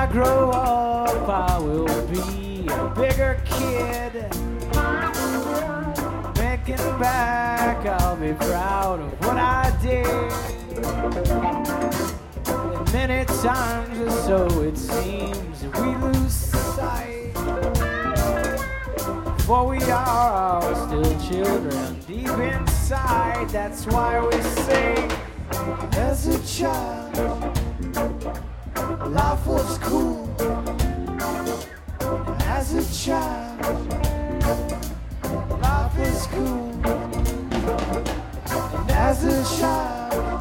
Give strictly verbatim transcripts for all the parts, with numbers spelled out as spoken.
grow up, I will be a bigger kid. Thinking back, I'll be proud of what I did. And many times, or so it seems, we lose sight. For we are all still children deep inside. That's why we sing. As a child, life was cool. As a child, life was cool. And as a child,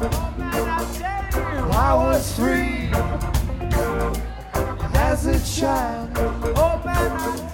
I was free. As a child, oh man,